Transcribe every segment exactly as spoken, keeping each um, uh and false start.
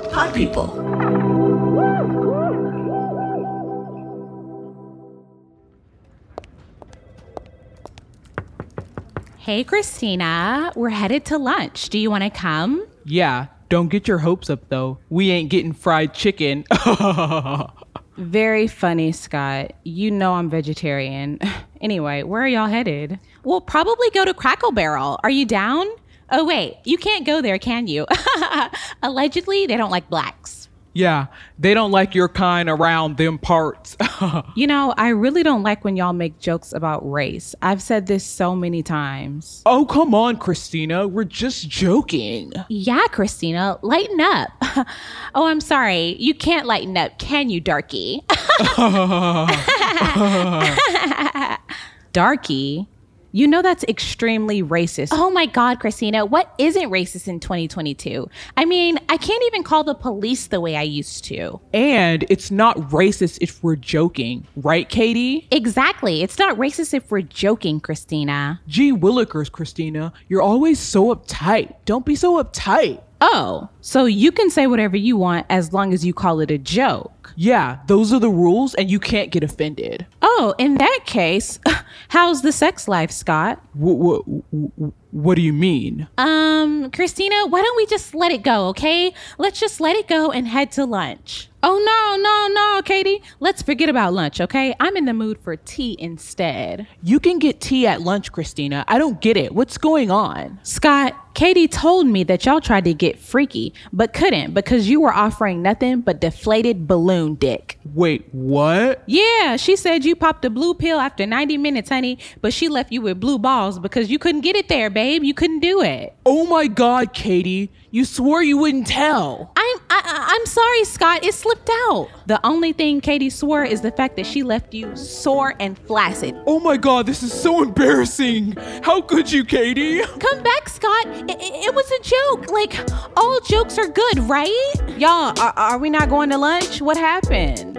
Pod People. Hey, Christina, we're headed to lunch. Do you want to come? Yeah, don't get your hopes up, though. We ain't getting fried chicken. Very funny, Scott. You know I'm vegetarian. Anyway, where are y'all headed? We'll probably go to Crackle Barrel. Are you down? Oh, wait, you can't go there, can you? Allegedly, they don't like blacks. Yeah, they don't like your kind around them parts. You know, I really don't like when y'all make jokes about race. I've said this so many times. Oh, come on, Christina. We're just joking. Yeah, Christina, lighten up. Oh, I'm sorry. You can't lighten up, can you, Darky? Darky? You know that's extremely racist. Oh my God, Christina, what isn't racist in twenty twenty-two? I mean, I can't even call the police the way I used to. And it's not racist if we're joking, right, Katie? Exactly. It's not racist if we're joking, Christina. Gee willikers, Christina. You're always so uptight. Don't be so uptight. Oh, so you can say whatever you want as long as you call it a joke. Yeah, those are the rules and you can't get offended. Oh, in that case, how's the sex life, Scott? What, what, what do you mean? Um, Christina, why don't we just let it go, okay? Let's just let it go and head to lunch. Oh, no, no, no, Katie. Let's forget about lunch, okay? I'm in the mood for tea instead. You can get tea at lunch, Christina. I don't get it. What's going on? Scott, Katie told me that y'all tried to get freaky, but couldn't because you were offering nothing but deflated balloon dick. Wait, what? Yeah, she said you popped a blue pill after ninety minutes, honey, but she left you with blue balls because you couldn't get it there, babe. You couldn't do it. Oh my God, Katie. You swore you wouldn't tell. I'm I, I'm sorry, Scott. It slipped out. The only thing Katie swore is the fact that she left you sore and flaccid. Oh my God, this is so embarrassing. How could you, Katie? Come back, Scott. It, it, it was a joke. Like, all jokes are good, right? Y'all, are, are we not going to lunch? What happened?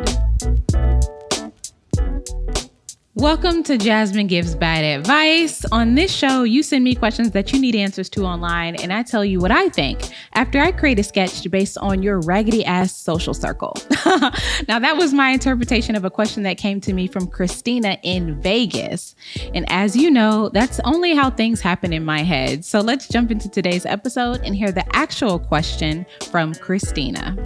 Welcome to Jasmine Gives Bad Advice. On this show, you send me questions that you need answers to online, and I tell you what I think after I create a sketch based on your raggedy ass social circle. Now, that was my interpretation of a question that came to me from Christina in Vegas. And as you know, that's only how things happen in my head. So let's jump into today's episode and hear the actual question from Christina.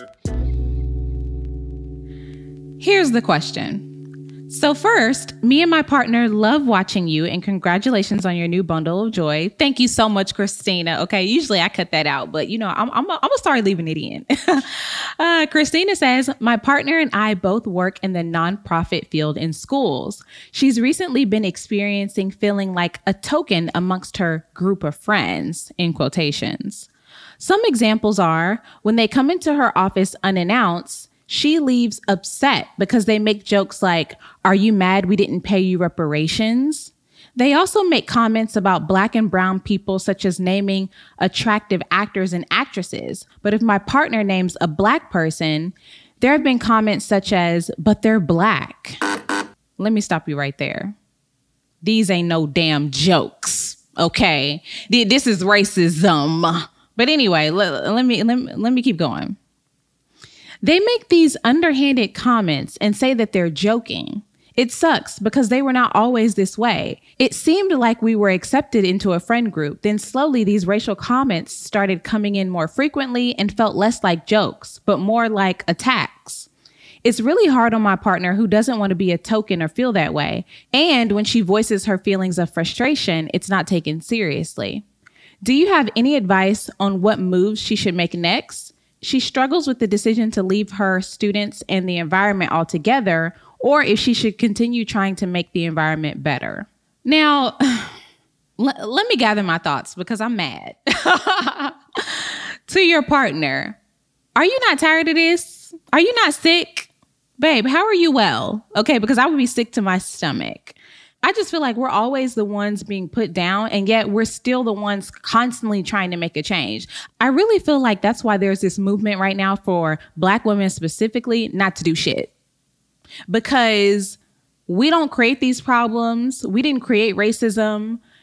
Here's the question. So first, me and my partner love watching you, and congratulations on your new bundle of joy. Thank you so much, Christina. Okay, usually I cut that out, but you know, I'm I'm, I'm gonna start leaving it in. uh, Christina says, my partner and I both work in the nonprofit field in schools. She's recently been experiencing feeling like a token amongst her group of friends, in quotations. Some examples are when they come into her office unannounced, she leaves upset because they make jokes like, are you mad we didn't pay you reparations? They also make comments about Black and brown people, such as naming attractive actors and actresses. But if my partner names a Black person, there have been comments such as, but they're Black. Let me stop you right there. These ain't no damn jokes, okay? This is racism. But anyway, let, let me let me, let me keep going. They make these underhanded comments and say that they're joking. It sucks because they were not always this way. It seemed like we were accepted into a friend group. Then slowly these racial comments started coming in more frequently and felt less like jokes, but more like attacks. It's really hard on my partner who doesn't want to be a token or feel that way. And when she voices her feelings of frustration, it's not taken seriously. Do you have any advice on what moves she should make next? She struggles with the decision to leave her students and the environment altogether, or if she should continue trying to make the environment better. Now, l- let me gather my thoughts because I'm mad. To your partner, are you not tired of this? Are you not sick? Babe, how are you well? Okay, because I would be sick to my stomach. I just feel like we're always the ones being put down, and yet we're still the ones constantly trying to make a change. I really feel like that's why there's this movement right now for Black women specifically not to do shit. Because we don't create these problems. We didn't create racism.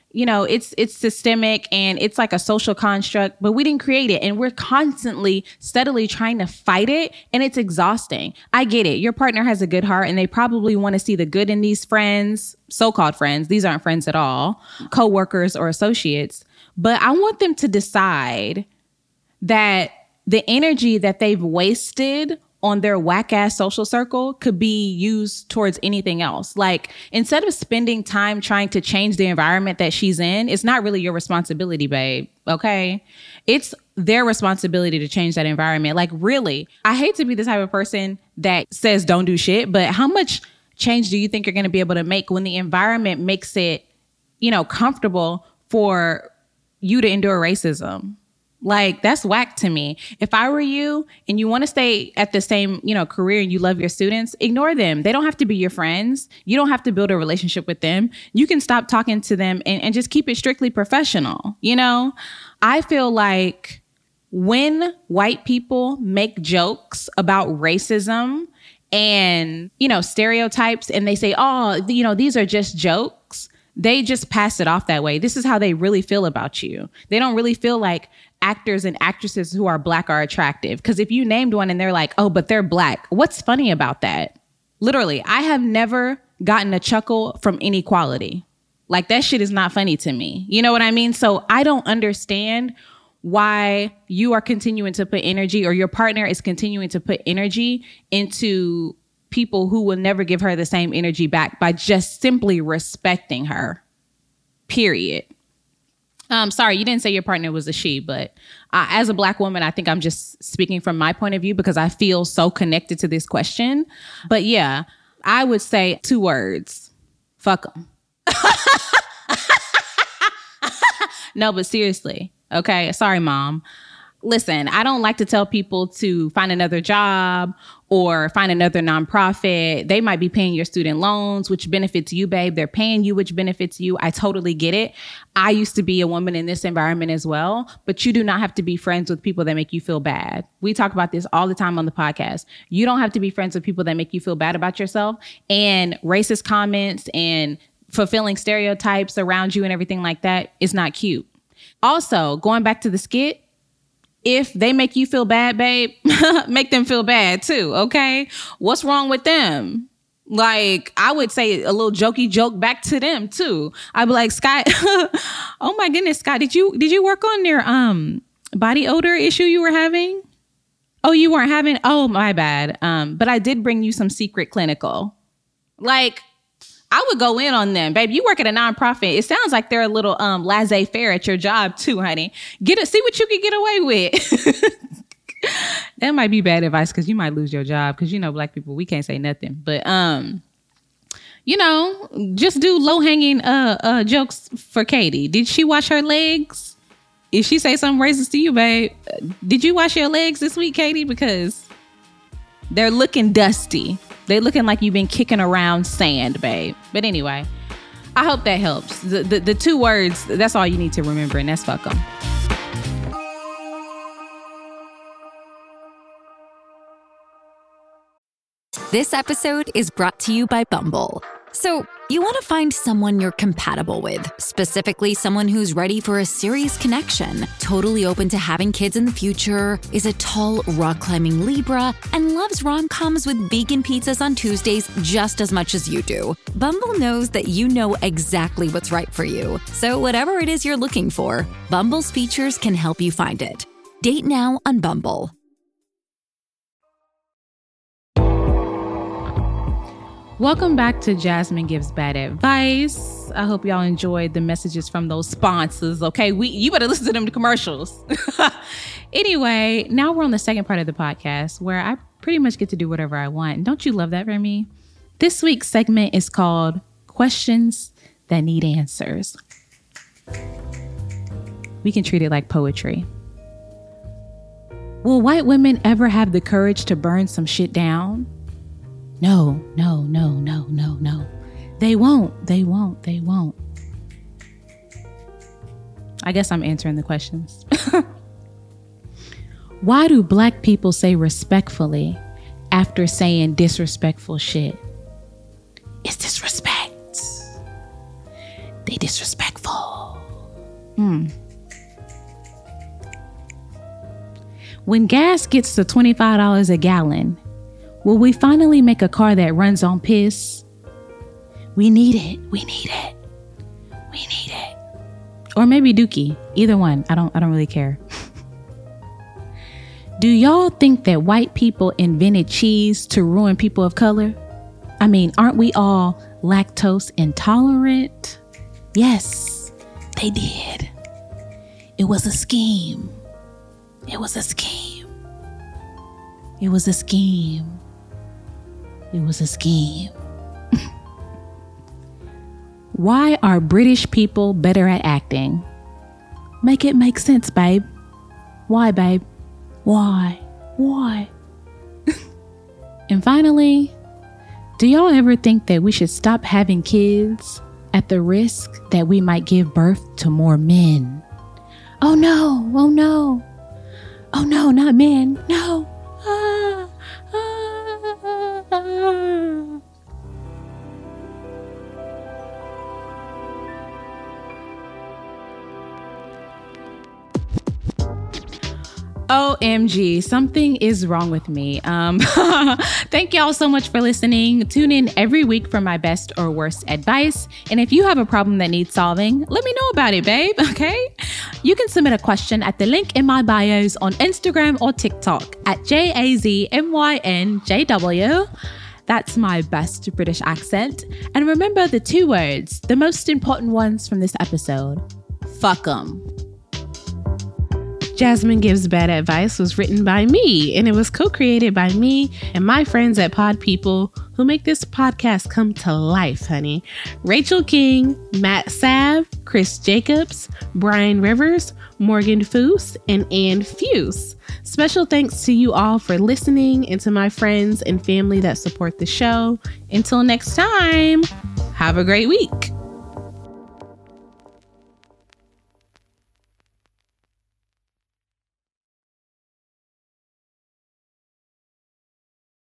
you know, it's it's systemic and it's like a social construct, but we didn't create it. And we're constantly, steadily trying to fight it. And it's exhausting. I get it. Your partner has a good heart and they probably want to see the good in these friends, so-called friends. These aren't friends at all, co-workers or associates. But I want them to decide that the energy that they've wasted on their whack ass social circle could be used towards anything else. Like, instead of spending time trying to change the environment that she's in, it's not really your responsibility, babe. Okay. It's their responsibility to change that environment. Like, really, I hate to be the type of person that says don't do shit, but how much change do you think you're going to be able to make when the environment makes it, you know, comfortable for you to endure racism? Like, that's whack to me. If I were you and you want to stay at the same, you know, career and you love your students, ignore them. They don't have to be your friends. You don't have to build a relationship with them. You can stop talking to them and, and just keep it strictly professional. You know, I feel like when white people make jokes about racism and, you know, stereotypes and they say, oh, you know, these are just jokes, they just pass it off that way. This is how they really feel about you. They don't really feel like actors and actresses who are Black are attractive. Because if you named one and they're like, oh, but they're Black, what's funny about that? Literally, I have never gotten a chuckle from inequality. Like, that shit is not funny to me. You know what I mean? So I don't understand why you are continuing to put energy, or your partner is continuing to put energy into people who will never give her the same energy back by just simply respecting her. Period. Um, sorry, you didn't say your partner was a she, but uh, as a Black woman, I think I'm just speaking from my point of view because I feel so connected to this question. But yeah, I would say two words. Fuck them. No, but seriously. Okay. Sorry, Mom. Listen, I don't like to tell people to find another job or find another nonprofit. They might be paying your student loans, which benefits you, babe. They're paying you, which benefits you. I totally get it. I used to be a woman in this environment as well, but you do not have to be friends with people that make you feel bad. We talk about this all the time on the podcast. You don't have to be friends with people that make you feel bad about yourself, and racist comments and fulfilling stereotypes around you and everything like that is not cute. Also, going back to the skit, if they make you feel bad, babe, make them feel bad too, okay? What's wrong with them? Like, I would say a little jokey joke back to them too. I'd be like, Scott, oh my goodness, Scott, did you did you work on your um body odor issue you were having? Oh, you weren't having? Oh, my bad. Um, but I did bring you some secret clinical. Like, I would go in on them, babe. You work at a nonprofit. It sounds like they're a little um, laissez-faire at your job too, honey. Get it. See what you can get away with. That might be bad advice because you might lose your job because, you know, Black people, we can't say nothing. But, um, you know, just do low-hanging uh, uh, jokes for Katie. Did she wash her legs? If she say something racist to you, babe, did you wash your legs this week, Katie? Because they're looking dusty. They looking like you've been kicking around sand, babe. But anyway, I hope that helps. The, the, the two words, that's all you need to remember, and that's fuck them. This episode is brought to you by Bumble. So, you want to find someone you're compatible with, specifically someone who's ready for a serious connection, totally open to having kids in the future, is a tall, rock-climbing Libra, and loves rom-coms with vegan pizzas on Tuesdays just as much as you do. Bumble knows that you know exactly what's right for you. So whatever it is you're looking for, Bumble's features can help you find it. Date now on Bumble. Welcome back to Jasmine Gives Bad Advice. I hope y'all enjoyed the messages from those sponsors. Okay, we you better listen to them commercials. Anyway, now we're on the second part of the podcast where I pretty much get to do whatever I want. Don't you love that for me? This week's segment is called Questions That Need Answers. We can treat it like poetry. Will white women ever have the courage to burn some shit down? No, no, no, no, no, no. They won't, they won't, they won't. I guess I'm answering the questions. Why do Black people say respectfully after saying disrespectful shit? It's disrespect. They disrespectful. Hmm. When gas gets to twenty-five dollars a gallon, will we finally make a car that runs on piss? We need it. We need it. We need it. Or maybe Dookie. Either one. I don't I don't really care. Do y'all think that white people invented cheese to ruin people of color? I mean, aren't we all lactose intolerant? Yes, they did. It was a scheme. It was a scheme. It was a scheme. It was a scheme. Why are British people better at acting? Make it make sense, babe. Why, babe? Why? Why? And finally, do y'all ever think that we should stop having kids at the risk that we might give birth to more men? Oh no, oh no. Oh no, not men. No. Ah, ah, ah. O M G, something is wrong with me. Um, thank y'all so much for listening. Tune in every week for my best or worst advice. And if you have a problem that needs solving, let me know about it, babe. Okay? You can submit a question at the link in my bios on Instagram or TikTok at J A Z M Y N J W. That's my best British accent. And remember the two words, the most important ones from this episode. Fuck 'em. Jasmine Gives Bad Advice was written by me, and it was co-created by me and my friends at Pod People who make this podcast come to life, honey. Rachel King, Matt Sav, Chris Jacobs, Brian Rivers, Morgan Foose, and Ann Fuse. Special thanks to you all for listening and to my friends and family that support the show. Until next time, have a great week.